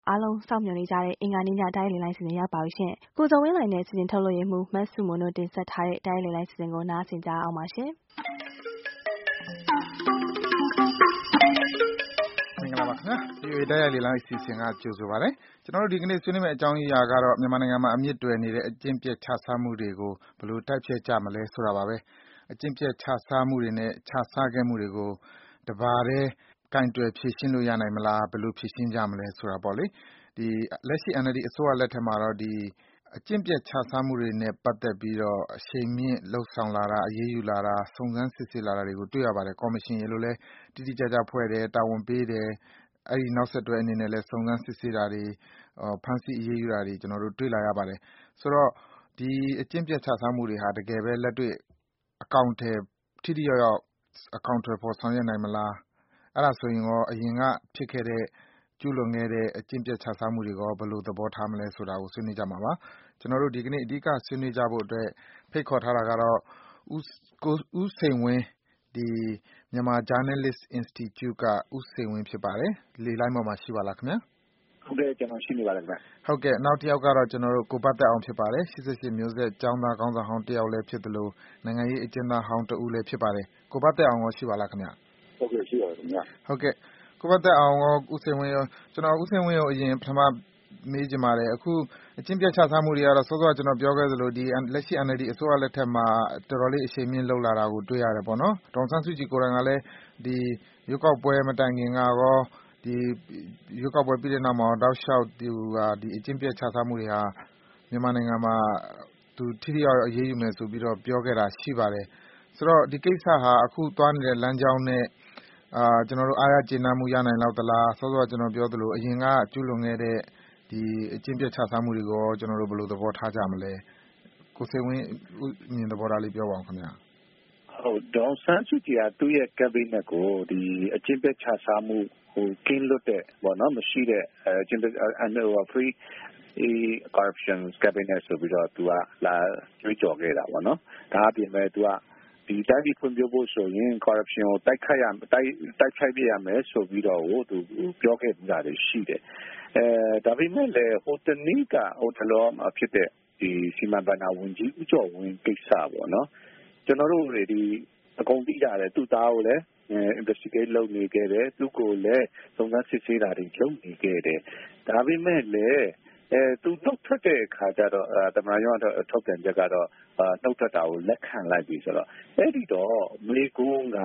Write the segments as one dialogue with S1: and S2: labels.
S1: အားလုံးစောင့်မျှော်နေကြတဲ့အင်္ဂါနေ့ညတိုင်းလေလိုင်းစီစဉ်ရောက်ပါပြီရှင်။ကိုဇော်ဝင်းလှိုင်နဲ့စီစဉ်ထုတ်လွှင့်ရေးမှူးမတ်စုမွန်တို့တင်ဆက်ထားတဲ့တိုင်းလေလိုင်းစီစဉ်ကိုနားဆင်ကြအောင်ပါရှင်။
S2: မင်္ဂလာပါခင်ဗျာ။ဒီတိုင်းလေလိုင်းစီစဉ်ကကြိုဆိုပါရစေ။ကျွန်တော်တို့ဒီကနေ့ဆွေးနွေးမယ့်အကြောင်းအရာကတော့မြန်မာနိုင်ငံမှာအမြင့်တွယ်နေတဲ့အကျင့်ပြတ်ခြစားမှုတွေကိုဘယ်လိုတိုက်ဖျက်ကြမလဲဆိုတာပါပဲ။အကျင့်ပြတ်ခြစားမှုတွေနဲ့ခြစားခဲ့မှုတွေကိုတပါးတည်းကင်တွယ်ဖြေရှင်းလို့ရနိုင်မလားဘယ်လိုဖြေရှင်းကြမလဲဆိုတာပေါ့လေ။လက်ရှိ NLD အစိုးရလက်ထက်မှာတော့အကျင့်ပျက်ခြစားမှုတွေနဲ့ပတ်သက်ပြီးတော့အရှိန်မြင့်လုပ်ဆောင်လာတာ၊အရေးယူလာတာ၊စုံစမ်းစစ်ဆေးလာတာတွေကိုတွေ့ရပါတယ်။ကော်မရှင်တွေလို့လည်းတိတိကျကျဖွဲ့တယ်၊တာဝန်ပေးတယ်။အဲဒီနောက်ဆက်တွဲအနေနဲ့လည်းစုံစမ်းစစ်ဆေးတာတွေ၊ဖမ်းဆီးအရေးယူတာတွေကျနော်တို့တွေ့လာရပါတယ်။ဆိုတော့ဒီအကျင့်ပျက်ခြစားမှုတွေဟာတကယ်ပဲလက်တွေ့ထိထိရောက်ရောက်အကောင်အထည်ဖော်ဆောင်ရွက်နိုင်မလား။အဲဒါဆိုရင်ရောအရင်ကဖြစ်ခဲ့တဲ့ကျူးလွန်ခဲ့တဲ့အကျင့်ပျက်ခြစားမှုတွေကိုရောဘယ်လိုသဘောထားမလဲဆိုတာကိုဆွေးနွေးကြမှာပါ။ကျနော်တို့ဒီကနေ့အဓိကဆွေးနွေးကြဖို့အတွက်ဖိတ်ခေါ်ထားတာကတော့ဦးစိန်ဝင်းMyanmar Journalists Institute ကဦးစိန်ဝင်းဖြစ်ပါတယ်။လေလိုင်းပေါ်မှာရှိပါလားခင်ဗျာ
S3: ။ဟုတ်ကဲ့ကျနော်ရှိနေပါတယ်ခင်ဗျ
S2: ။ဟုတ်ကဲ့နောက်တစ်ယောက်ကတော့ကိုဘသက်အောင်ဖြစ်ပါတယ်။88မျိုးဆက်ကျောင်းသားခေါင်းဆောင်ဟောင်းတစ်ယောက်လည်းဖြစ်သလိုနိုင်ငံရေးအကျဉ်းသားဟောင်းတစ်ဦးလည်းဖြစ်ပါတယ်။ကိုဘသက်အောင်ရောရှိပါလားခင်ဗျ
S3: ။ဟုတ်ကဲ့ရှိပါတယ်ခင်ဗျ
S2: ။ဟုတ်ကဲ့ကိုဘသက်အောင်ရောဦးစိန်ဝင်းရောကျနော်ဦးစိန်ဝင်းကိုအရင်ပထမမေးချင်ပါတယ်။အခုအကျင့်ပျက်ခြစားမှုတွေကတော့စောစောကကျနော်ပြောခဲ့သလိုလက်ရှိ NLD အစိုးရလက်ထက်မှာတော်တော်လေးအရှိန်မြင့်လုပ်လာတာကိုတွေ့ရတယ်ပေါ့နော်။ဒေါ်အောင်ဆန်းစုကြည်ကိုယ်တိုင်ကလည်းရွေးကောက်ပွဲမတိုင်ခင်ကရောရွေးကောက်ပွဲပြီးတဲ့နောက်မှာရောတောက်လျှောက်အကျင့်ပျက်ခြစားမှုတွေဟာမြန်မာနိုင်ငံမှာသူထိထိရောက်ရောက်အရေးယူမယ်ဆိုပြီးတော့ပြောခဲ့တာရှိပါတယ်။ဆိုတော့ဒီကိစ္စဟာအခုသွားနေတဲ့လမ်းကြောင်းနဲ့ကျနော်တို့အားရကျေနပ်မှုရနိုင်လောက်သလား။စောစောကကျနော်ပြောသလိုအရင်ကကျူးလွန်ခဲ့တဲ့အကျင့်ပျက်ခြစားမှုတွေကိုရောကျနော်တို့ဘယ်လိုသဘောထားကြမလဲ။ကိုစိန်ဝင်းအမြင်သဘောထားလေးပြောပါအုံးခင်ဗျ
S3: ။ဟုတ်ဒေါ်အောင်ဆန်းစုကြည်ကသူ့ရဲ့ Cabinet ကိုအကျင့်ပျက်ခြစားမှုကင်းလွတ်တဲ့မရှိတဲ့Free Corruption Cabinet ဆိုပြီးတော့သူကလာကြွေးကြော်ခဲ့တာပေါ့နော်။ဒါအပြင်ပဲသူကတိုင်းပြည်ဖွံ့ဖြိုးဖို့ဆိုရင် Corruption ကိုတိုက်ခိုက်ရမယ်ဆိုပြီးတော့သူပြောခဲ့တာတွေရှိတယ်။ဒါပေမဲ့လည်းတနေ့ကတလောဖြစ်တဲ့စီမံဘဏ္ဍာဝန်ကြီးဦးကျော်ဝင်းကိစ္စပေါ့နော်။ကျနော်တို့အကုန်သိကြတယ်သူ့သားကိုလည်း investigate လုပ်နေခဲ့တယ်သူ့ကိုလည်းစုံစမ်းစစ်ဆေးတာတွေလုပ်နေခဲ့တယ်။ဒါပေမဲ့လည်းသူနှုတ်ထွက်တဲ့အခါကျတော့သမ္မတရုံးထုတ်ပြန်ချက်ကတော့နှုတ်ထွက်တာကိုလက်ခံလိုက်ပြီဆိုတော့အဲဒီတော့မေကွန်းက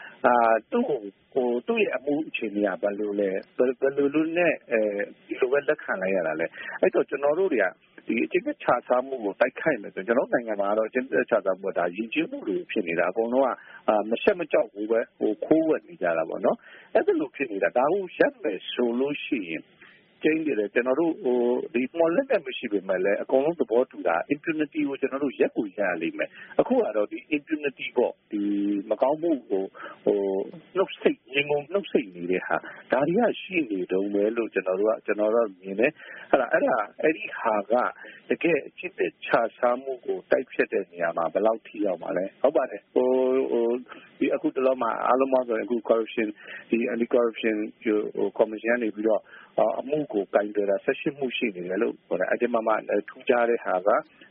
S3: သူ့ရဲ့အမှုအခြေအနေကဘယ်လိုလဲဘယ်လိုနဲ့ဒီလိုပဲလက်ခံလိုက်ရတာလဲအဲ့တော့ကျွန်တော်တို့တွေကအကျင့်ပျက်ခြစားမှုကိုတိုက်ခိုက်မယ်ဆိုကျွန်တော်နိုင်ငံမှာတော့အကျင့်ပျက်ခြစားမှုကဒါယဉ်ကျေးမှုတွေဖြစ်နေတာအကုန်လုံးကမရှက်မကြောက်ဘူးပဲခိုးဝှက်နေကြတာပေါ့နော်အဲ့ဒါလိုဖြစ်နေတာဒါကိုရပ်မယ်ဆိုလို့ရှိရင်ကျင်းတယ်ကျွန်တော်တို့မော်လက်နဲ့မရှိပေမဲ့လည်းအကုန်လုံးသဘောတူတာ impunity ကိုကျွန်တော်တို့ရက်ကိုရရလိမ့်မယ်အခုကတော့impunity ပေါ့မကောင်းမှုကိုနှုတ်ဆိတ်ငြိမ်ငုံနှုတ်ဆိတ်နေတဲ့ဟာဒါတွေကရှိနေတုံးပဲလို့ကျွန်တော်တို့မြင်တယ်အဲ့ဒီဟာကတကယ်အချစ်တဲ့ခြားစားမှုကိုတိုက်ဖြတ်တဲ့နေရာမှာဘယ်လောက်ထိရောက်မှာလဲဟုတ်ပါတယ်အခုတလောမှာအားလုံးမှာဆိုရင်အခု corruption anti corruption commission နေပြီးတော့အမှုကိုကင်တွယ်တာ18မှုရှိနေတယ်လို့ဟိုအဲ့ဒီမှာထူးခြားတဲ့ဟာက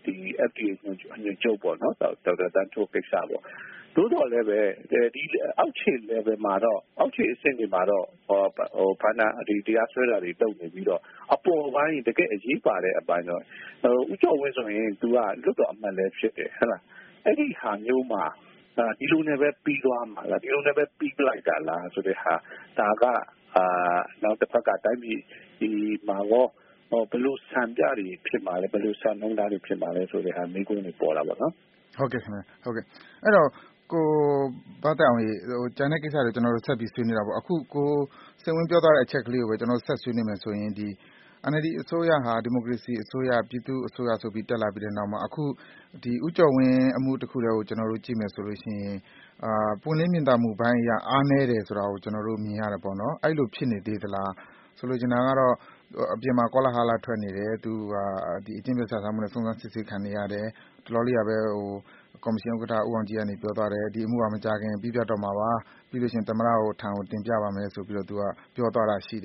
S3: FDA ညွှန်ချုပ်ပေါ့နော်ဒေါက်တာတန်းထိုးကိစ္စပေါ့သို့တော်လည်းပဲအောက်ခြေ level မှာတော့အောက်ခြေအဆင့်တွေမှာတော့ဘာနာတရားစွဲတာတွေလုပ်နေပြီးတော့အပေါ်ပိုင်းတကယ်အရေးပါတဲ့အပိုင်းတော့ဦးကျော်ဝင်းဆိုရင်သူကလွတ်တော်အမှတ်လည်းဖြစ်တယ်ဟုတ်လားအဲ့ဒီဟာမျိုးမှာဒီလိုနဲ့ပဲပြီးသွားမှာလားဒီလိုနဲ့ပဲပြီးပလိုက်တာလားဆိုတဲ့ဟာဒါကနောက်တစ်ဖက်ကတိုင်းပြည်ဒီမှာရောဘယ်လိုစံပြတွေဖြစ်မှာလဲဘယ်လိုစံနှုန်းသားတွေဖြစ်မှာလဲဆိုတဲ့ဟာမိကုန်းတွေပေါ်လာပါတော့
S2: ဟုတ်ကဲ့ခင်ဗျဟုတ်ကဲ့အဲ့တော့ကိုဘသက်အောင်ကျန်တဲ့ကိစ္စတွေကျွန်တော်တို့ဆက်ပြီးဆွေးနွေးတာပေါ့အခုကိုစိန်ဝင်းပြောသွားတဲ့အချက်ကလေးကိုပဲကျွန်တော်ဆက်ဆွေးနွေးမယ်ဆိုရင်NLD အစိုးရဟာဒီမိုကရေစီအစိုးရပြည်သူ့အစိုးရဆိုပြီးတက်လာပြီးတဲ့နောက်မှာအခုဦးကျော်ဝင်းအမှုတစ်ခုတည်းကိုကျွန်တော်တို့ကြည့်မယ်ဆိုလို့ရှိရင်ပွင့်လင်းမြင်သာမှုဘိုင်းအရအားနည်းတယ်ဆိုတာကိုကျွန်တော်တို့မြင်ရတယ်ပေါ့နော်အဲ့လိုဖြစ်နေသေးသလားဆိုလိုချင်တာကတော့အပြင်မှာကောလာဟာလထွက်နေတယ်သူအကျင့်ပျက်ခြစားမှုနဲ့စုံစမ်းစစ်ဆေးခံနေရတယ်တလောလေးကပဲကော်မရှင်ဥက္ကဋ္ဌဦးအောင်ကြည်ကနေပြောသွားတယ်ဒီအမှုကမကြခင်ပြီးပြတ်တော့မှာပါပြီးလို့ရှိရင်သမ္မတကိုထံကိုတင်ပြပါမယ်ဆိုပြီးတော့သူကပြောသွားတာရှိတယ်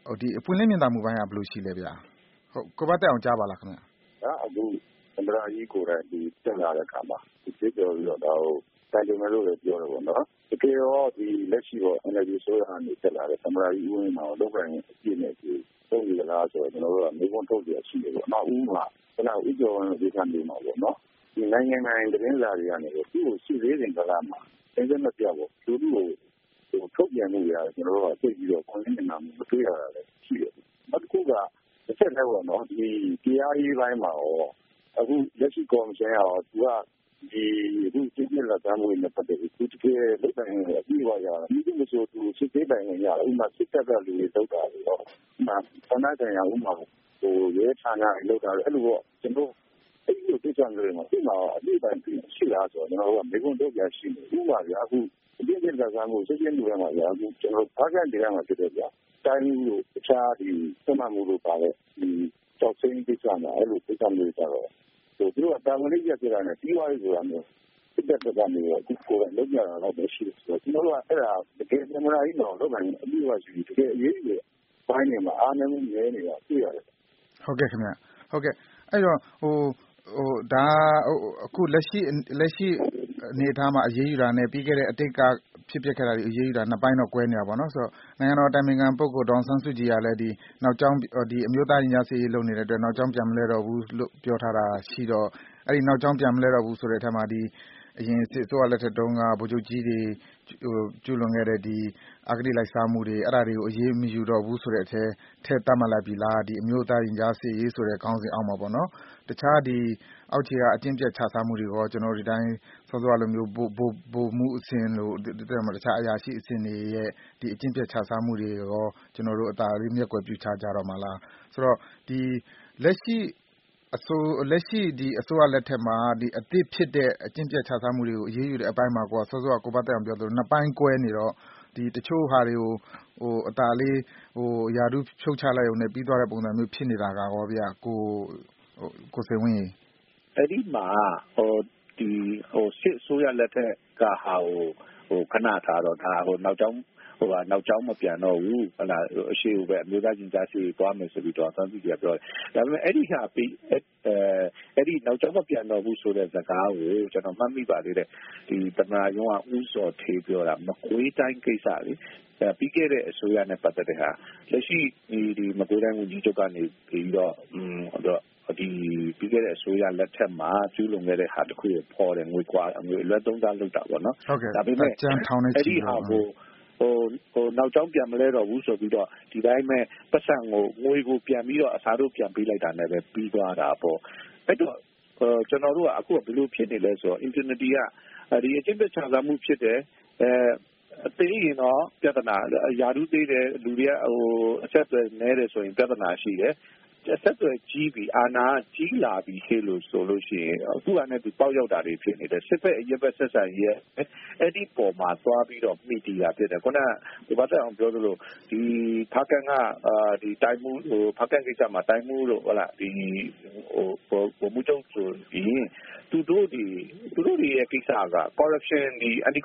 S2: ဒီအပွင့်လင်းမြင်သာမှုပိုင်းကဘယ်လိုရှိလဲဗျာဟုတ်ကိုဘတ်တက်အောင်ကြားပါလားခင်ဗျာ
S3: အခုသမ္မတကြီးကိုယ်တိုင်ဒီတက်လာတဲ့အခါမှာဒီပြောပြီးတော့ဒါကိုတိုင်တယ်လို့လည်းပြောတယ်ပေါ့နော်တကယ်ရောဒီလက်ရှိတော့ NLD ဆိုရအနေတက်လာတဲ့သမ္မတကြီးဦးဝင်းမောင်လောက်ကိုင်းအပြည့်နဲ့ဒီပုံရလားဆိုတော့ကျွန်တော်တို့ကမိဘထုတ်ပြရှိတယ်ပေါ့နော်ဦးမှာခဏဦးကျော်ဝင်းဒီကံနေမှာပေါ့နော်ဒီနိုင်ငံတိုင်းသတင်းစာတွေကနေသူ့ကိုရှိသေးတယ်ကလားမှာအင်းမပြတ်ပေါ့သူတို့ကိုထုတ်ပြန်မှုရတယ်ကျွန်တော်တို့ကသိပြီးတော့ online မှာမတွေ့ရတာလည်းရှိတယ်နောက်တစ်ခုကတစ်ချက်လည်းပေါ့နော်ဒီတရားရေးပိုင်းမှာရောအခုလက်ရှိကော်မရှင်ရောသူကဒီအခုစစ်စစ်လက်ခံမှုနဲ့ပတ်သက်ပြီးသူတကယ်လုပ်တိုင်းအပြီးပါရတယ်ဒီလိုဆိုသူစစ်စစ်တိုင်းရတယ်ဥပမာစစ်တပ်ကလူတွေလောက်တာတွေတော့ဆန္ဒဆိုင်ရာဥပမာရဲဌာနတွေလောက်တာအဲ့လိုပေါ့ကျွန်တော်အဲ့ဒီကိစ္စတွေမှာဒီမှာအပြီးပိုင်းရှိလားဆိုတော့ကျွန်တော်ကမေကွန်တော့ပြရှိနေဥပမာပြအခုဒီစစ်လက်ခံမှုစစ်စစ်လူတွေမှာရအခုကျွန်တော်ဘာကတည်းကမှဖြစ်တယ်ဗျတိုင်းလူတခြားဒီစမမှုလို့ပါတဲ့ဒီကြောက်စိမ့်ကိစ္စမှာအဲ့လိုကိစ္စမျိုးကြတော့သူတို့ကတာဝန်လေးပြပြတာနဲ့ပြီးသွားပြီဆိုတာမျိုးစစ်တပ်ကနေအခုကိုယ်ကလုပ်ကြတာတော့မရှိဘူးဆိုတော့ကျွန်တော်တို့ကအဲ့ဒါတကယ်သမ္မတကြီးတော့လုပ်နိုင်အပြီးပါရှိတကယ်အရေးကြီးဘိုင်းနေမှာအားနည်းမှုနည်းနေတာတွေ့ရတယ်
S2: ဟုတ်ကဲ့ခင်ဗျဟုတ်ကဲ့အဲ့တော့ဒါအခုလက်ရှိအနေအထားမှာအရေးယူတာနဲ့ပြီးခဲ့တဲ့အတိတ်ကဖြစ်ပျက်ခဲ့တာတွေအရေးယူတာနှစ်ပိုင်းတော့ကွဲနေတာပေါ့နော်ဆိုတော့နိုင်ငံတော်တိုင်ပင်ခံပုဂ္ဂိုလ်ဒေါအောင်ဆန်းစုကြည်ကလည်းဒီနောက်ကျောင်းဒီအမျိုးသားရင်ကြားစေ့ရေးလုပ်နေတဲ့အတွက်နောက်ကျောင်းပြန်မလဲတော့ဘူးလို့ပြောထားတာရှိတော့အဲ့ဒီနောက်ကျောင်းပြန်မလဲတော့ဘူးဆိုတဲ့အထက်မှာဒီအရင်စစ်အစိုးရလက်ထက်တုန်းကဗိုလ်ချုပ်ကြီးတွေကျူးလွန်ခဲ့တဲ့ဒီအဂတိလိုက်စားမှုတွေအဲ့ဒါတွေကိုအရေးမယူတော့ဘူးဆိုတဲ့အထက်ထဲသတ်မှတ်လိုက်ပြီလားဒီအမျိုးသားရင်ကြားစေ့ရေးဆိုတဲ့ခေါင်းစဉ်အောက်မှာပေါ့နော်တခြားဒီအောက်ခြေကအကျင့်ပြတ်ခြစားမှုတွေရောကျွန်တော်ဒီတိုင်းစောစောလိုမျိုးဗိုလ်မှုအဆင့်လို့တခြားအရာရှိအဆင့်တွေရဲ့ဒီအကျင့်ပြတ်ခြစားမှုတွေရောကျွန်တော်တို့အသာလေးမျက်ကွယ်ပြုချကြတော့မှာလားဆိုတော့ဒီလက်ရှိဒီအစိုးရလက်ထက်မှာဒီအသစ်ဖြစ်တဲ့အကျင့်ပြတ်ခြစားမှုတွေကိုအရေးယူတဲ့အပိုင်းမှာစောစောကကိုဘတ်တက်အောင်ပြောသလိုနှစ်ပိုင်းကွဲနေတော့ဒီတချို့ဟာတွေကိုအသာလေးယာတုဖြုတ်ချလိုက်ရုံနဲ့ပြီးသွားတဲ့ပုံစံမျိုးဖြစ်နေတာကရောဗျကိုစိန်ဝင်း
S3: အဲ့ဒီမှာဒီစစ်ဆိုးရလက်ထက်ကဟာခဏထားတော့ဒါနောက်ကျောင်းမပြန်တော့ဘူးဟလာအရှိကိုပဲအမျိုးသားကျင်ကြားစီသွားမယ်ဆိုပြီးတော့သံသီးပြပြောတယ်ဒါပေမဲ့အဲ့ဒီဟာပြီးအဲ့ဒီနောက်ကျောင်းမပြန်တော့ဘူးဆိုတဲ့စကားကိုကျွန်တော်မှတ်မိပါသေးတယ်ဒီသမ္မတရုံးကဥစော်ထေးပြောတာမကွေးတိုင်းကိစ္စလေပြီးခဲ့တဲ့အစိုးရနဲ့ပတ်သက်တဲ့ဟာလက်ရှိဒီမကွေးတိုင်းဝန်ကြီးချုပ်ကနေပြီးတော့ဒီပြီးခဲ့တဲ့အစိုးရလက်ထက်မှာကျူးလွန်ခဲ့တဲ့ဟာတစ်ခုကိုဖော်တယ်ငွေအလွဲသုံးစားလုပ်တာပေါ့နော်
S2: ဒါပေမဲ့
S3: အဲ့ဒီဟာကိုနောက်ကျောင်းပြန်မလဲတော့ဘူးဆိုပြီးတော့ဒီတိုင်းမဲ့ပတ်စံကိုငွေကိုပြန်ပြီးတော့အစားတို့ပြန်ပေးလိုက်တာနဲ့ပဲပြီးသွားတာပေါ့အဲ့တော့ကျွန်တော်တို့ကအခုဘယ်လိုဖြစ်နေလဲဆိုတော့ impunity ကဒီအကျင့်ပြတ်ခြစားမှုဖြစ်တယ်အသေးရင်တော့ပြဿနာယာရုသေးတယ်လူတွေကအဆက်အသွယ်နည်းတယ်ဆိုရင်ပြဿနာရှိတယ်ဆက်သွယ်ကြီးပြီးအာဏာကြီးလာပြီးခေလို့ဆိုလို့ရှိရင်အခုကလည်းဒီပေါက်ရောက်တာတွေဖြစ်နေတယ်စစ်ဖက်အရက်ဖက်ဆက်ဆံရေးအဲ့ဒီပေါ်မှာသွားပြီးတော့မိတီးတာဖြစ်တယ်ခုနကဘာသာအောင်ပြောသလိုဒီဖာကန်ကဒီတိုင်းမှုဖာကန်ကိစ္စမှာတိုင်းမှုလို့ဟုတ်လားဒီဘုံမှုချုပ်ဆိုပြီးသူတို့တွေရဲ့ကိစ္စက corruption ဒီ anti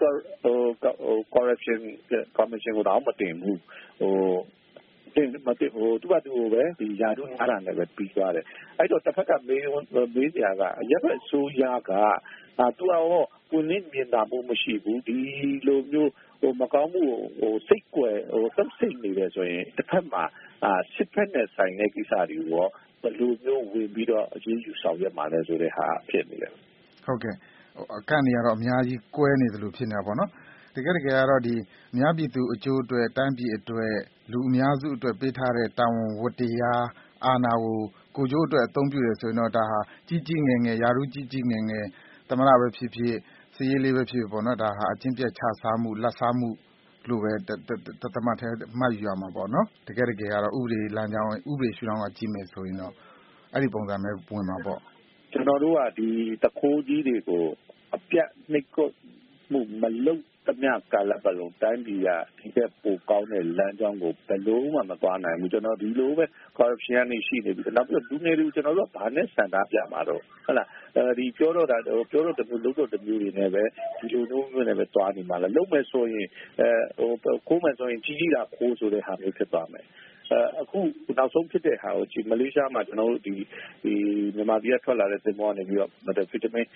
S3: corruption commission ကိုတော့မတင်ဘူးမသိသူကသူ့ကိုပဲဒီယာတို့အားရနဲ့ပဲပြီးသွားတယ်အဲ့တော့တစ်ဖက်ကမေးစရာကအရက်ဖက်ဆိုးရကသူကကိုနင်းမြင်တာမှုမရှိဘူးဒီလိုမျိုးမကောင်းမှုစိတ်ကွယ်သက်စိတ်နေတယ်ဆိုရင်တစ်ဖက်မှာစစ်ဖက်နဲ့ဆိုင်တဲ့ကိစ္စတွေရောဘယ်လိုမျိုးဝင်ပြီးတော့အရေးယူဆောင်ရွက်မှာလဲဆိုတဲ့ဟာဖြစ်နေတယ်
S2: ဟုတ်ကဲ့အကန့်တွေကတော့အများကြီးကွဲနေတယ်လို့ဖြစ်နေတာပေါ့နော်တကယ်ကတော့ဒီအများပြည်သူအကျိုးအတွက်တိုင်းပြည်အတွက်လူအများစုအတွက်ပေးထားတဲ့တာဝန်ဝတ္တရားအာဏာကိုကျိုးအတွက်အသုံးပြုတယ်ဆိုရင်တော့ဒါဟာကြီးငယ်ယာရုကြီးငယ်သမရပဲဖြစ်ဖြစ်စည်ရေးလေးပဲဖြစ်ဖြစ်ပေါ့နော်ဒါဟာအချင်းပြတ်ခြစားမှုလက်စားမှုလို့ပဲတမတ်ထဲမှတ်ယူရမှာပေါ့နော်တကယ်ကတော့ဥပဒေလမ်းကြောင်းဥပဒေရှုထောင့်ကကြည့်မယ်ဆိုရင်တော့အဲ့ဒီပုံစံပဲဝင်မှာပေါ့
S3: ကျွန်တော်တို့ကဒီတခိုးကြီးတွေကိုအပြတ်နှိပ်ကွပ်မှုမလုပ်တမျှကာလပတ်လုံးတိုင်းပြည်ကဒီတဲ့ပိုကောင်းတဲ့လမ်းကြောင်းကိုဘယ်လို့မှမသွားနိုင်ဘူးကျွန်တော်ဒီလိုပဲ corruption ကနေရှိနေပြီနောက်ပြီးလူငယ်တွေကိုကျွန်တော်တို့ကဘာနဲ့စံတားပြမှာတော့ဟုတ်လားဒီပြောတော့တမျိုးလုပ်တော့တမျိုးတွေနဲ့ပဲဒီလိုမျိုးနဲ့ပဲသွားနေမှာလားလုပ်မယ်ဆိုရင်ခိုးမယ်ဆိုရင်ကြီးတာခိုးဆိုတဲ့ဟာမျိုးဖြစ်သွားမယ်အခုနောက်ဆုံးဖြစ်တဲ့ဟာကိုကြည့်မလေးရှားမှာကျွန်တော်တို့ဒီမြန်မာပြည်ကထွက်လာတဲ့သင်္ဘောကနေပြီးတော့ဗီတာမင်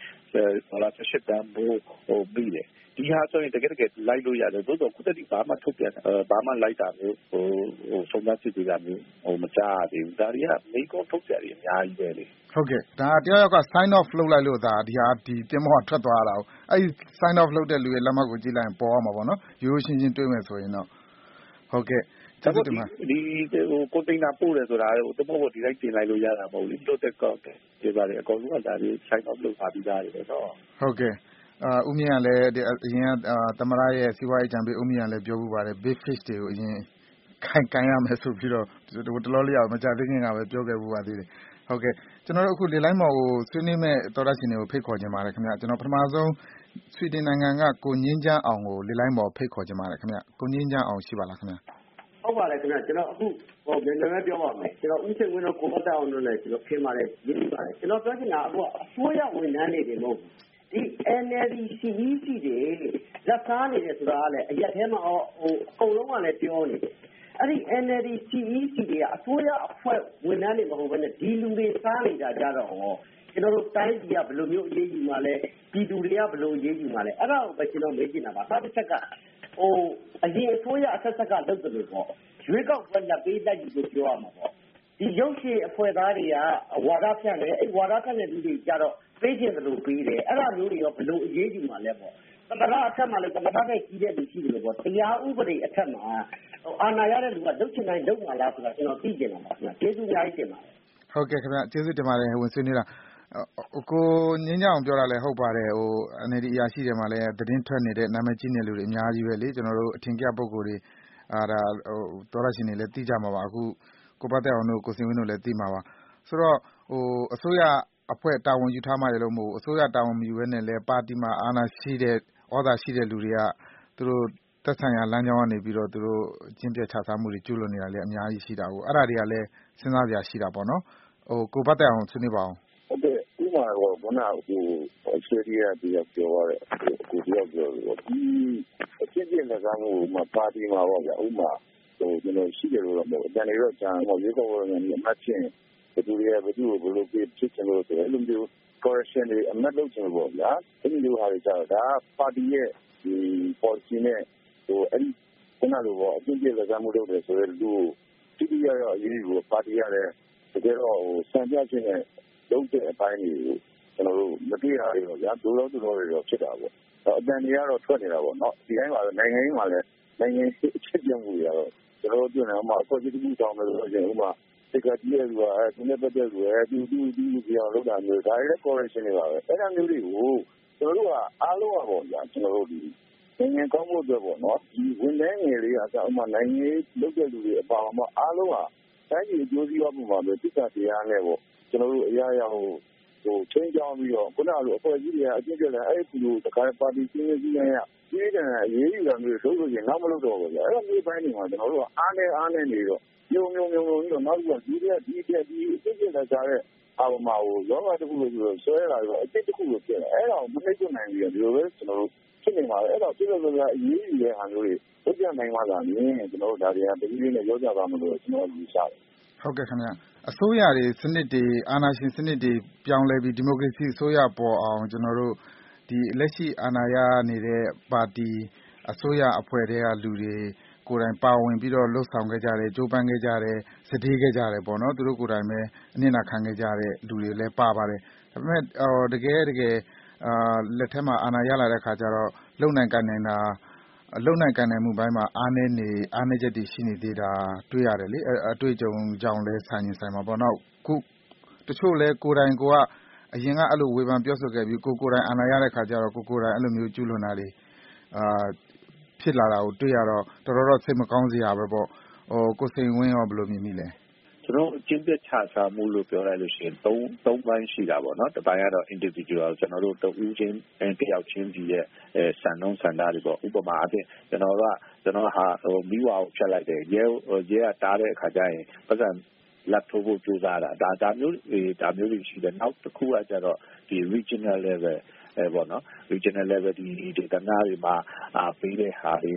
S3: $18တန်ပြီးတယ်ဒီဟာဆိုရင်တကယ်လိုက်လို့ရတယ်သို့တော့ခုတည်းဘာမှထုတ်ပြန်ဘာမှလိုက်တာမျိုးစုံစမ်းစစ်ဆေးတာမျိုးမကြားရသေးဘူးဒါတွေကမိကောထုတ်ကြတယ်အများကြီးပဲလေ
S2: ဟုတ်ကဲ့ဒါတယောက်က sign off လုပ်လိုက်လို့ဒါဒီသင်္ဘောကထွက်သွားတာကိုအဲ့ဒီ sign off လုပ်တဲ့လူရဲ့လက်မှတ်ကိုကြည့်လိုက်ရင်ပေါ်ရမှာပေါ့နော်ရိုးရှင်းရှင်းတွေးမယ်ဆိုရင်တော့ဟုတ်ကဲ့
S3: ဒီကွန်တိန်နာပို့တယ်ဆိုတာသဘောပေါ်ဒီလိုက်တင်လိုက်လို့ရတာမဟုတ်ဘူးလွတ်တဲ့ကောက်ဒီပါတယ်အကောင်လုံးကဒါတွေ sign off လုပ်ထားပြီးသားတွေပဲနော်
S2: ဟုတ်ကဲ့ဦးမြင့်ကလည်းအရင်ကသမရရဲ့စီးပွားရေးအကြံပေးဦးမြင့်ကလည်းပြောပြပါတယ် big fish တွေကိုအရင်ခိုင်ရမယ်ဆိုပြီးတော့တလောလေးအောင်မကြသေးခင်ကပဲပြောခဲ့ဘူးပါသေးတယ်ဟုတ်ကဲ့ကျွန်တော်တို့အခုလေလိုင်းမော်ကိုဆွေးနွေးမဲ့သောရရှင်တွေကိုဖိတ်ခေါ်ခြင်းပါတယ်ခင်ဗျကျွန်တော်ပထမဆုံးဆွီဒင်နိုင်ငံကကိုငင်းချမ်းအောင်ကိုလေလိုင်းမော်ဖိတ်ခေါ်ခြင်းပါတယ်ခင်ဗျကိုငင်းချမ်းအောင်ရှိပါလားခင်ဗျ
S4: ဟုတ်ပါတယ်ခင်ဗျကျွန်တော်အခုနည်းနည်းပြောပါမယ်ကျွန်တော်ဦးစိန်ဝင်းတို့ကိုပတ်အောင်လို့လည်းကျွန်တော်ခင်ပါတယ်ရည်ပါတယ်ကျွန်တော်ပြောချင်တာအခုအစိုးရဝန်ထမ်းတွေမဟုတ်ဒီ NLD CEC တွေလက်စားနေတယ်ဆိုတာကလည်းအရက်ထဲမှာအကုန်လုံးကလည်းပြောနေတယ်အဲ့ဒီ NLD CEC တွေကအစိုးရအဖွဲ့ဝန်ထမ်းတွေမဟုတ်ဘဲနဲ့ဒီလူတွေစားနေတာကြတော့ကျွန်တော်တို့တိုင်းပြည်ကဘယ်လိုမျိုးအရေးယူမှလဲပြည်သူတွေကဘယ်လိုအရေးယူမှလဲအဲ့ဒါကိုပဲကျွန်တော်မေးချင်တာပါနောက်တစ်ချက်ကအရင်အစိုးရအဆက်ဆက်ကလုပ်တယ်လို့ပေါ့ရွေးကောက်ပွဲလက်ပေးလိုက်လို့ပြောရမှာပေါ့ဒီရုပ်ရှင်အဖွဲ့သားတွေကဝါဒဖြန့်တယ်အဲ့ဝါဒဖြန့်တဲ့လူတွေကြတော့ပေးခြင်းတယ်လို့ပေးတယ်အဲ့ဒါမျိုးတွေရောဘယ်လိုအရေးယူမှလဲပေါ့သမ္မတအထက်မှာလည်းသမ္မတနဲ့ကြီးတဲ့လူရှိတယ်လို့ပေါ့တရားဥပဒေအထက်မှာအာဏာရတဲ့လူကလုပ်ချင်တိုင်းလုပ်မှာလားဆိုတာကျွန်တော်သိချင်တာပါခင်ဗျကျေးဇူးအများကြီးတင်ပါတယ်
S2: ဟုတ်ကဲ့ခင်ဗျကျေးဇူးတင်ပါတယ်ဝင်ဆွေးနွေးတာကိုငင်းကြအောင်ပြောတာလည်းဟုတ်ပါတယ်NLD အရာရှိတွေမှာလည်းသတင်းထွက်နေတဲ့နာမည်ကြီးနေလူတွေအများကြီးပဲလေကျွန်တော်တို့အထင်ကရပုဂ္ဂိုလ်တွေသောရရှင်တွေလည်းသိကြမှာပါအခုကိုပတ်သက်အောင်တို့ကိုစင်ဝင်းတို့လည်းသိမှာပါဆိုတော့အစိုးရအဖွဲ့တာဝန်ယူထားမှလည်းလို့မဟုတ်အစိုးရတာဝန်မယူဘဲနဲ့လည်းပါတီမှာအာဏာရှိတဲ့ဩဇာရှိတဲ့လူတွေကသူတို့သက်ဆိုင်ရာလမ်းကြောင်းကနေပြီးတော့သူတို့ကျင့်ပြတ်ချစားမှုတွေကျူးလွန်နေတာလည်းအများကြီးရှိတာကိုအဲ့ဒါတွေကလည်းစဉ်းစားစရာရှိတာပေါ့နော်ကိုပတ်သက်အောင်ဆွေးနွေးပါအောင်
S3: ဟုတ်ကဲ့ဥပမာတော့ခုနဆွေးနွေးရတဲ့ပြောရတဲ့ကိုပြောလို့ဒီအကျင့်ပြတ်လက်စားမှုမှာပါတီမှာပေါ့ဗျာဥပမာကျွန်တော်ရှိတယ်လို့တော့မဟုတ်အတန်တွေတော့ကြာရွေးကောက်ပွဲကနေအမှတ်ချင်းဘယ်သူတွေကဘယ်သူကိုဘယ်လိုဖြစ်ချင်လို့ဆိုအဲ့လိုမျိုး correction တွေအမှတ်လုပ်ချင်လို့ပေါ့ဗျာအဲ့ဒီလိုဟာတွေကြာတော့ဒါပါတီရဲ့ဒီ policy နဲ့အဲ့ဒီခုနလိုပေါ့အကျင့်ပြတ်လက်စားမှုလုပ်တယ်ဆိုတဲ့လူကိုတိတိကျကျအရေးယူပါတီရတဲ့တကယ်တော့စံပြချင်းနဲ့လုပ်တဲ့အပိုင်းတွေကိုကျွန်တော်တို့မတွေ့ရဘူးဗျာဒိုးတော့တွေတော့ဖြစ်တာပေါ့အတန်တွေကတော့ထွက်နေတာပေါ့နော်ဒီတိုင်းပါပဲနိုင်ငံရေးမှာလည်းနိုင်ငံရေးအချက်ပြမှုတွေကတော့ကျွန်တော်တို့ပြောနေမှာအဖွဲ့အစည်းတစ်ခုတောင်းမယ်လို့ဆိုရင်ဥပမာတကယ်ကြီးရလို့သူနဲ့ပတ်သက်လို့သူပြောင်းလုပ်တာမျိုးဒါလည်း correction တွေပါပဲအဲ့ဒါမျိုးတွေကိုကျွန်တော်တို့ကအားလုံးပါပေါ့ဗျာကျွန်တော်တို့ဒီနိုင်ငံကောင်းဖို့အတွက်ပေါ့နော်ဒီဝန်ထမ်းငယ်လေးကဥပမာနိုင်ငံရေးလုပ်တဲ့လူတွေအပါအဝင်အားလုံးဟာတိုင်းပြည်အကျိုးစီးပွားပုံမှာပဲတိကျတရားနဲ့ပေါ့ကျွန်တော်တို့အရာရာချင်းကြောင်းပြီးတော့ခုနကလိုအဖွဲ့အစည်းတွေကအကျင့်ပြတယ်အဲ့ဒီလိုတခါပါတီစည်းစည်းရပြည်တယ်အရေးယူတာမျိုးလုပ်လို့ရင်နောက်မလုပ်တော့ဘူးဗျာအဲ့လိုမျိုးပိုင်းတွေမှာကျွန်တော်တို့ကအားနဲ့နေတော့ညုံပြီးတော့နောက်ပြီးဒီအကျင့်ပြတဲ့ကြားတဲ့အာမမာကိုလောကတစ်ခုလို့ဆိုတော့ဆွဲလာပြီးတော့အကျင့်တစ်ခုလို့ဖြစ်တယ်အဲ့ဒါကိုမသိနိုင်ဘူးဒီလိုပဲကျွန်တော်တို့ဖြစ်နေမှာပဲအဲ့တော့ပြည်လို့ဆိုတာအရေးယူတဲ့ဟာမျိုးတွေလုပ်ပြနိုင်မှသာလျှင်ကျွန်တော်တို့ဒါတွေကတတိယနဲ့ရောကြပါမလို့ကျွန်တော်ယူဆတယ်
S2: ဟုတ်ကဲ့ခင်ဗျအစိုးရတွေစနစ်တွေအာဏာရှင်စနစ်တွေပြောင်းလဲပြီးဒီမိုကရေစီအစိုးရပေါ်အောင်ကျွန်တော်တို့ဒီလက်ရှိအာဏာရနေတဲ့ပါတီအစိုးရအဖွဲ့တွေကလူတွေကိုယ်တိုင်ပါဝင်ပြီးတော့လှုပ်ဆောင်ခဲ့ကြတယ်ကြိုးပမ်းခဲ့ကြတယ်စတေးခဲ့ကြတယ်ပေါ့နော်သူတို့ကိုယ်တိုင်ပဲအနစ်နာခံခဲ့ကြတဲ့လူတွေလည်းပါပါတယ်ဒါပေမဲ့တကယ်လက်ထဲမှာအာဏာရလာတဲ့ခါကျတော့လုံနိုင်ကန်နိုင်မှုဘိုင်းမှာအားနည်းချက်တွေရှိနေသေးတာတွေ့ရတယ်လေအတွေ့အကြုံကြောင့်လဲဆိုင်မှာပေါ့နော်ခုတချို့လဲကိုယ်တိုင်ကအရင်ကအဲ့လိုဝေဖန်ပြောဆိုခဲ့ပြီးကိုယ်တိုင်အာဏာရတဲ့ခါကျတော့ကိုယ်တိုင်အဲ့လိုမျိုးကျူးလွန်တာတွေဖြစ်လာတာကိုတွေ့ရတော့တော်တော်စိတ်မကောင်းစရာပဲပေါ့ကိုစိန်ဝင်းရောဘယ်လိုမြင်မိလဲ
S3: ကျွန်တော်အကျင့်ပြတ်ချစားမှုလို့ပြောလိုက်လို့ရှိရင်၃ပိုင်းရှိတာပေါ့နော်တစ်ပိုင်းကတော့ individual ကျွန်တော်တို့တဦးချင်းတယောက်ချင်းစီရဲ့စံနှုန်းစံသားတွေပေါ့ဥပမာအဖြစ်ကျွန်တော်ဟာမိဝါကိုဖြတ်လိုက်တယ်ရဲကတားတဲ့အခါကျရင်ပတ်စံလက်ထိုးဖို့ကြိုးစားတာဒါမျိုးတွေရှိတယ်နောက်တစ်ခုကကျတော့ဒီ regional level ပေါ့နော် regional level ဒီဒေသနာတွေမှာပေးတဲ့ဟာတွေ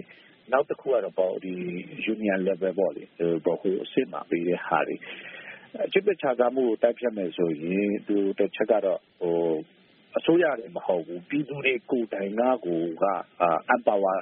S3: နောက်တစ်ခုကတော့ပေါ့ဒီ union level ပေါ့လေဟိုအစ်စ်မှာပေးတဲ့ဟာတွေအကျင့်ပျက်ခြစားမှုကိုတိုက်ဖြတ်မယ်ဆိုရင်သူတစ်ချက်ကတော့အစိုးရတွေမဟုတ်ဘူးပြည်သူတွေကိုယ်တိုင်empower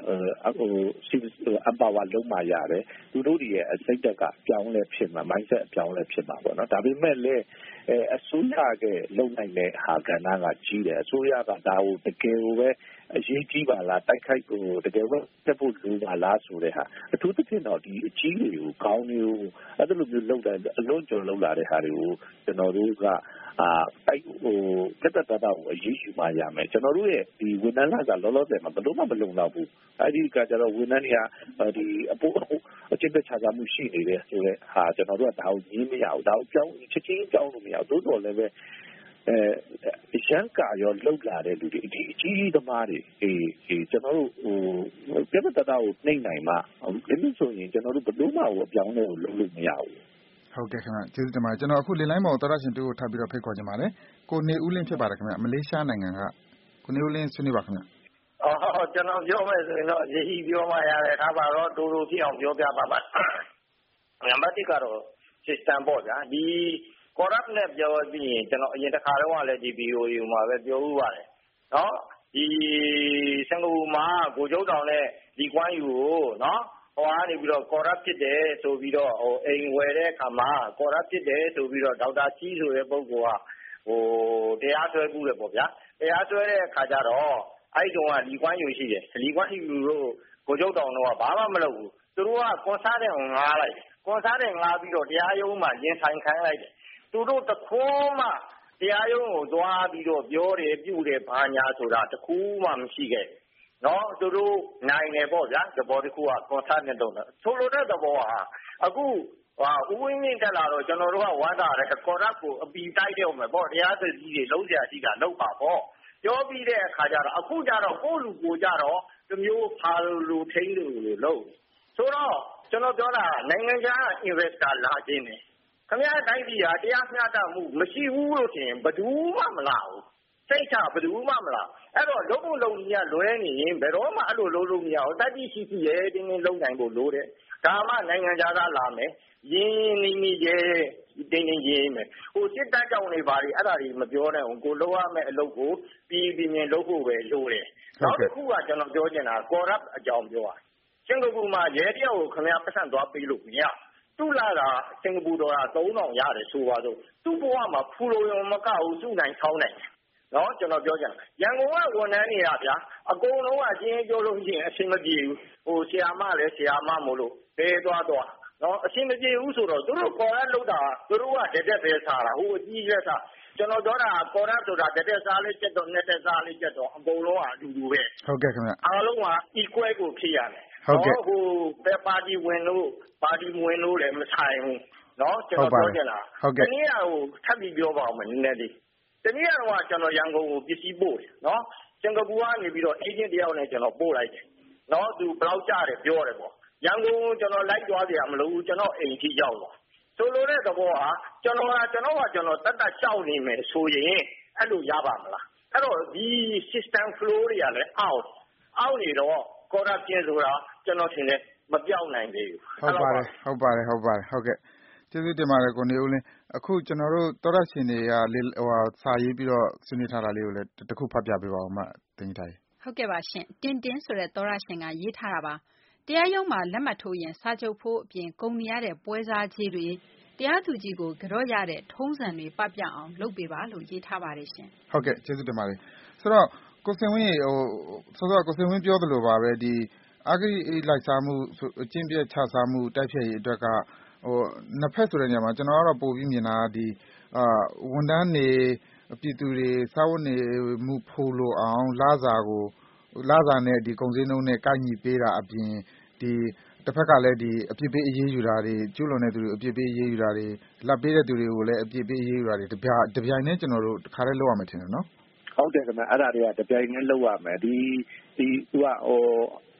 S3: empower လုပ်မှရတယ်သူတို့တွေရဲ့စိတ်ဓာတ်ကပြောင်းလဲဖြစ်မှာ mindset ပြောင်းလဲဖြစ်မှာပေါ့နော်ဒါပေမဲ့လည်းအစိုးရကလုံနိုင်တဲ့ဟာကဏ္ဍကကြီးတယ်အစိုးရကဒါကိုတကယ်ကိုပဲအရေးကြီးပါလားတိုက်ခိုက်ကိုတကယ်ပဲတက်ဖို့လိုပါလားဆိုတဲ့ဟာအထူးသဖြင့်တော့ဒီအကြီးတွေကိုကောင်းတွေကိုအဲ့လိုမျိုးလုပ်တဲ့အလွန်ကျော်လုပ်လာတဲ့ဟာတွေကိုကျွန်တော်တို့ကတက်တာကိုအရေးယူမှရမယ်ကျွန်တော်တို့ရဲ့ဒီဝန်ထမ်းလာကလောလောဆယ်မှာဘယ်လိုမှမလုံလောက်ဘူးအဲ့ဒီကကျတော့ဝန်ထမ်းတွေကဒီအကျင့်ပျက်ခြစားမှုရှိနေတယ်ဆိုတဲ့ဟာကျွန်တော်တို့ကဒါကိုညင်းမရဘူးဒါကိုပြောင်းချက်ချင်းပြောင်းလို့မရဘူးသို့တော်လည်းပဲရန်ကာရောလောက်လာတဲ့လူတွေဒီအကြီးသမားတွေကျွန်တော်တို့ပြတ်တက်တာကိုနှိမ့်နိုင်မှဒီလိုဆိုရင်ကျွန်တော်တို့ဘယ်လိုမှအပြောင်းလဲကိုလုပ်လို့မရဘူး
S2: ဟုတ်ကဲ့ခင်ဗျကျေးဇူးတင်ပါတယ်ကျွန်တော်အခုလေလိုင်းပေါ်သောရရှင်တူကိုထပ်ပြီးတော့ဖိတ်ခေါ်ချင်ပါတယ်ကိုနေဦးလင်းဖြစ်ပါတယ်ခင်ဗျမလေးရှားနိုင်ငံကကိုနေဦးလင်းဆွေးနွေးပါခင်ဗျ
S5: ကျွန်တော်ပြောမယ်ဆိုရင်တော့ရေးကြီးပြောမှရတယ်ဒါပါတော့တူတူဖြစ်အောင်ပြောပြပါပါနံပါတ်1ကတော့ system ပေါ့ဗျာဒီ corrupt နဲ့ပြောပြီးရင်ကျွန်တော်အရင်တစ်ခါတော့လည်းဒီ BOE မှာပဲပြောဥပါတယ်နော်ဒီစင်ကာပူမှာကိုကျုပ်တောင်နဲ့ဒီကွမ်းယူကိုနော်ဟိုကနေပြီးတော့ corrupt ဖြစ်တယ်ဆိုပြီးတော့အိမ်ဝယ်တဲ့အခါမှာ corrupt ဖြစ်တယ်ဆိုပြီးတော့ဒေါက်တာကြီးဆိုတဲ့ပုဂ္ဂိုလ်ကတရားစွဲကူးတယ်ပေါ့ဗျာတရားစွဲတဲ့အခါကျတော့အဲ့တုန်းကလီကွမ်းယူရှိတယ်လီကွမ်းယူတို့ကိုကျုပ်တောင်တော့ဘာမှမလုပ်ဘူးသူတို့ကကွန်ဆာတဲ့ကိုငားလိုက်ကွန်ဆာတဲ့ငားပြီးတော့တရားရုံးမှာရင်ဆိုင်ခိုင်းလိုက်တယ်သူတို့တခွန်းမှတရားရုံးကိုသွားပြီးတော့ပြောတယ်ပြုတယ်ဘာညာဆိုတာတခုမှမရှိခဲ့နော်သူတို့နိုင်တယ်ပေါ့ဗျာသဘောတစ်ခုကကွန်ဆာနဲ့တော့ဆိုလိုတဲ့သဘောကအခုဦးဝင်းမြင့်တက်လာတော့ကျွန်တော်တို့ကဝမ်းသာတယ်ကော်ရပ်ကိုအပီတိုက်တယ်မယ်ပေါ့တရားသူကြီးတွေလုံးစရာရှိတာလုံးပါပေါ့ပြောပြီးတဲ့အခါကျတော့အခုကျတော့ကိုလူကိုကြတော့တမျိုးဖာလူထိန်းလို့လုံးဆိုတော့ကျွန်တော်ပြောတာနိုင်ငံခြား investor လာခြင်းတယ်ခင်ဗျားတိုင်းပြည်ဟာတရားမျှတမှုမရှိဘူးလို့ထင်ဘယ်သူမှမလာဘူးစိတ်ချဘယ်သူမှမလာအဲ့တော့လုံးဖို့လုံးကြီးကလွဲနေရင်ဘယ်တော့မှအဲ့လိုလုံးလို့မရဘူးတတိရှိရှိရဲတင်းတင်းလုံးနိုင်ဖို့လိုတယ်ဒါမှနိုင်ငံခြားသားလာမယ်ရင်းနေရဲတင်းတင်းရေးမယ်စစ်တပ်ကြောင့်နေပါလေအဲ့ဒါတွေမပြောနဲ့ကိုလုံးရမယ်အလုပ်ကိုပြီးမြင်လုပ်ဖို့ပဲလိုတယ်နောက်တစ်ခုကကျွန်တော်ပြောချင်တာ corrupt အကြောင်းပြောတာစင်ကာပူမှာရဲတယောက်ကိုခင်ဗျားပတ်စံသွားပေးလို့မရသူ့လာတာစင်ကာပူဒေါ်လာ3000ရတယ်ဆိုပါစို့သူ့ဘဝမှာဖူလိုရုံမကဘူးသူ့နိုင်ထောင်းနိုင်နော်ကျွန်တော်ပြောချင်တာရန်ကုန်ကဝန်ထမ်းတွေကဗျာအကုန်လုံးကကျင်းပြောလို့ရှိရင်အဆင်မပြေဘူးဆရာမလည်းဆရာမမို့လို့ဘဲသွားနော်အဆင်မပြေဘူးဆိုတော့သူတို့ကော်ရက်လောက်တာသူတို့ကတက်ပဲစားတာအကြီးကျယ်စားကျွန်တော်ပြောတာကော်ရက်ဆိုတာတက်စားလေးချက်တော့နဲ့တက်စားလေးချက်တော့အကုန်လုံးကအတူတူပဲ
S2: ဟုတ်ကဲ့ခင်ဗျ
S5: အားလုံးက equal ကိုဖြစ်ရမယ်
S2: ဟုတ်ကဲ့
S5: ဘယ်ပါတီဝင်လို့ပါတီမဝင်လို့လည်းမဆိုင်ဘူးနော်ကျွန်တော်ပြောချင်တာဒီနေ့ကထပ်ပြီးပြောပါဦးမယ်နည်းနည်းလေးဒီနေ့ကတော့ကျွန်တော်ရန်ကုန်ကိုပစ္စည်းပို့တယ်နော်စင်ကာပူကနေပြီးတော့ agent တယောက်နဲ့ကျွန်တော်ပို့လိုက်တယ်နော်သူဘယ်လောက်ကြတယ်ပြောတယ်ပေါ့ရန်ကုန်ကိုကျွန်တော်လိုက်သွားကြရမလို့ကျွန်တော်အိမ်ထိရောက်သွားဆိုလိုတဲ့သဘောကကျွန်တော်တတ်တတ်ရှောက်နေမယ်ဆိုရင်အဲ့လိုရပါမလားအဲ့တော့ဒီ system flow တွေကလည်းအောက်နေတော့ corruption ဆိုတာကျွန်တော်ထင်တယ်မပြောင်းနိုင်သေးဘူး
S2: ဟုတ်ပါတယ်ဟုတ်ကဲ့ကျေးဇူးတင်ပါတယ်ကိုနေဦးလင်းအခုကျွန်တော်တို့သောရရှင်တွေကစာရေးပြီးတော့ဆွေးနွေးထားတာလေးကိုလည်းတစ်ခုဖတ်ပြပေးပါဦးမှတင်ကြည့်
S6: ဟုတ်ကဲ့ပါရှင်တင်ဆိုတဲ့သောရရှင်ကရေးထားတာပါတရားရုံးမှာလက်မှတ်ထိုးရင်စာချုပ်ဖို့အပြင်ကုန်နေရတဲ့ပွဲစားကြီးတွေတရားသူကြီးကိုကြော့ရတဲ့ထုံးစံတွေပပျောက်အောင်လုပ်ပေးပါလို့ရေးထားပါတယ်ရှင်
S2: ဟုတ်ကဲ့ကျေးဇူးတင်ပါတယ်ဆိုတော့ကိုစင်ဝင်းစောစောကိုစင်ဝင်းပြောသလိုပါပဲဒီအဂိလိုက်စားမှုအကျင့်ပြည့်ချစားမှုတိုက်ဖျက်ရေးအတွက်ကနှစ်ဖက်ဆိုတဲ့နေရာမှာကျွန်တော်ကတော့ပို့ပြီးမြင်တာဒီဝန်ထမ်းတွေပြည်သူတွေစာဝတ်နေမှုဖိုးလိုအောင်လစာနဲ့ဒီကုန်စည်နှုန်းနဲ့ကိုက်ညီပေးတာအပြင်ဒီတစ်ဖက်ကလည်းဒီအပြစ်ပေးအရေးယူတာတွေကျူးလွန်တဲ့သူတွေအပြစ်ပေးအရေးယူတာတွေလက်ပေးတဲ့သူတွေကိုလည်းအပြစ်ပေးအရေးယူတာတွေတပြိုင်တည်းကျွန်တော်တို့တစ်ခါတည်းလုပ်ရမယ်ထင်တယ်နော်
S3: ဟုတ်တယ်ခင်ဗျအဲ့ဒါတွေကတပြိုင်တည်းလုပ်ရမယ်ဒီသူက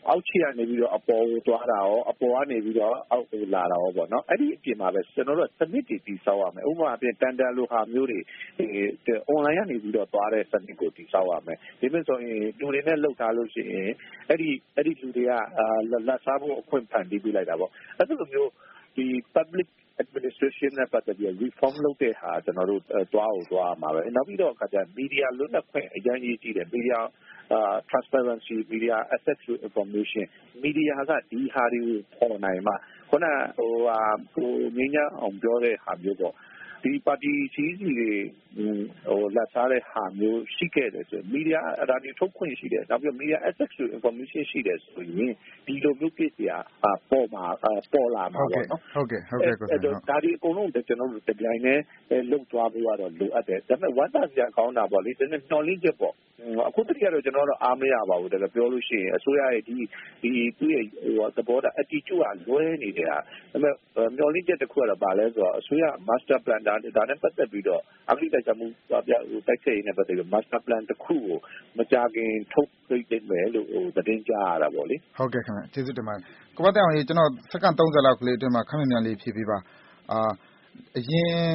S3: အောက်ခြေကနေပြီးတော့အပေါ်ကိုသွားတာရောအပေါ်ကနေပြီးတော့အောက်ကိုလာတာရောပေါ့နော်အဲ့ဒီအပြင်မှာပဲကျွန်တော်တို့စနစ်တွေတည်ဆောက်ရမယ်ဥပမာအပြင်တန်တန်လိုဟာမျိုးတွေonline ကနေပြီးတော့သွားတဲ့စနစ်ကိုတည်ဆောက်ရမယ်ဒီမဲ့ဆိုရင်လူတွေနဲ့လောက်ထားလို့ရှိရင်အဲ့ဒီလူတွေကလက်စားဖို့အခွင့်ဖန်တီးပေးလိုက်တာပေါ့အဲ့လိုမျိုးဒီ public administration နဲ့ပတ်သက်ပြီး reform လုပ်တဲ့ဟာကျွန်တော်တို့သွားမှာပဲနောက်ပြီးတော့အခါကျ media လွတ်လပ်ခွင့်အရင်ကြီးကြည့်တယ် media transparency media access to information media ကဒီဟာတွေကိုပေါ်နိုင်မှာခုနကိုငင်းညာအောင်ပြောတဲ့ဟာမျိုးပေါ့ဒီပါတီကြီးကြီးတွေလက်စားတဲ့ဟာမျိုးရှိခဲ့တယ်ဆိုမီဒီယာဒါတွေထုတ်ခွင့်ရှိတယ်နောက်ပြီး media access to information ရှိတယ်ဆိုရင်ဒီလိုမျိုးကိစ္စပေါ်လာမှာပေါ့နော်
S2: ဟုတ်ကဲ့ကိုယ်
S3: ဒါဒီအကုန်လုံးကျွန်တော်တို့တပြိုင်တည်းလှုပ်သွားဖို့ကတော့လိုအပ်တယ်ဒါပေမဲ့ဝမ်းသာစရာကောင်းတာပေါ့လေဒီနေ့တော်လင်းချက်ပေါ့အခုတည်းကတော့ကျွန်တော်တို့အားမရပါဘူးတကယ်ပြောလို့ရှိရင်အစိုးရရဲ့ဒီသူ့ရဲ့သဘောထား attitude ကလွဲနေတဲ့ဟာဒါပေမဲ့မျောလင်းချက်တစ်ခုကတော့ပါလဲဆိုတော့အစိုးရ master plan ဒါနဲ့ပတ်သက်ပြီးတော့အဂတိတိုက်မှုတိုက်ဖျက်ရေးနဲ့ပတ်သက်ပြီး master plan တစ်ခုကိုမကြခင်ထုတ်ပြမယ်လို့သတင်းကြားရတာပေါ့လေ
S2: ဟုတ်ကဲ့ခင်ဗျကျေးဇူးတင်ပါတယ်ကိုပတ်တဲ့အောင်ကြီးကျွန်တော်စက္ကန့်30လောက်ကလေးအတွင်းမှာခက်မြန်လေးဖြည့်ပေးပါအရင်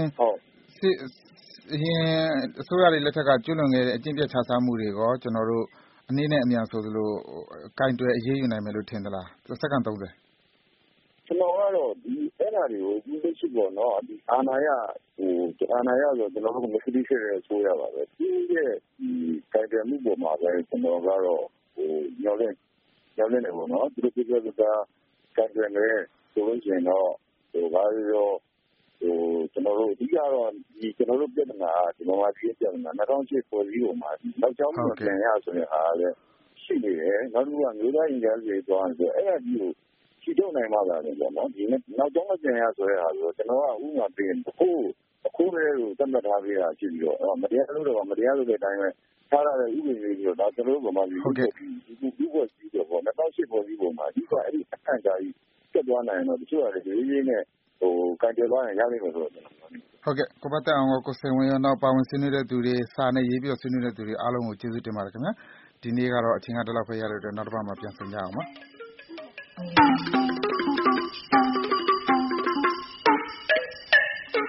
S2: အစိုးရတွေလက်ထက်ကကျွလွန်ခဲ့တဲ့အကျင့်ပြတ်ခြစားမှုတွေရောကျွန်တော်တို့အနည်းနဲ့အမြန်ဆိုသလိုကင်တွယ်အရေးယူနိုင်မယ်လို့ထင်သလားစက္ကန့်30
S7: ကျွန်တော်ကတော့ဒီအဲ့ဒါတွေကိုဒီလိုရှိပေါ့နော်ဒီအာဏာရဆိုကျွန်တော်တို့မသိသေးတဲ့အစိုးရပါပဲဒီရဲ့ဒီကင်တွယ်မှုပေါ်မှာပဲကျွန်တော်ကတော့ညောင်းနေပေါ့နော်ဒီလိုပြပြကကင်တွယ်နေဆိုလို့ရှိရင်တော့ဘာလို့ကျွန်တော်တို့အဓိကတော့ဒီကျွန်တော်တို့ပြဿနာဒီမှာဖြစ်ပြဿနာ2008ပေါ်ပြီးတော့မှနောက်ကျောင်းမှာပြန်ရဆိုရင်အားလည်းရှိနေတယ်နောက်တစ်ခုကမျိုးသားရင်ကြားတွေသွားတယ်ဆိုအဲ့ဒါကြီးကိုချီထုတ်နိုင်မှလာတယ်ပေါ့နော်ဒီနောက်ကျောင်းမှာပြန်ရဆိုတဲ့ဟာဆိုကျွန်တော်ကဥပမာပြင်အခုလည်းသတ်မှတ်ထားပေးတာရှိပြီးတော့မတရားလို့တဲ့အတိုင်းပဲထားရတဲ့ဥပဒေလေးဆိုတော့ကျွန်တော်တို့ကမှဒီဥပဒေကြီးတော့ပေါ့2008ပေါ်ပြီးပုံမှာဒီကအဲ့ဒီအခန့်ကြားကြီးတက်သွားနိုင်တော့တချို့ကလည်းရေးနဲ့ကင်တယ်သွားရင်ရလိမ့်မယ်ဆိုတော့
S2: ဟုတ်ကဲ့ကိုပတ်သက်အောင်ကိုစိန်ဝင်းရောနောက်ပါဝင်ဆွေးနွေးတဲ့သူတွေစာနဲ့ရေးပြီးဆွေးနွေးတဲ့သူတွေအားလုံးကိုကျေးဇူးတင်ပါတယ်ခင်ဗျာဒီနေ့ကတော့အချိန်ကတလောက်ပဲရတဲ့အတွက်နောက်တစ်ပတ်မှာပြန်ဆင်ကြအောင်ပါ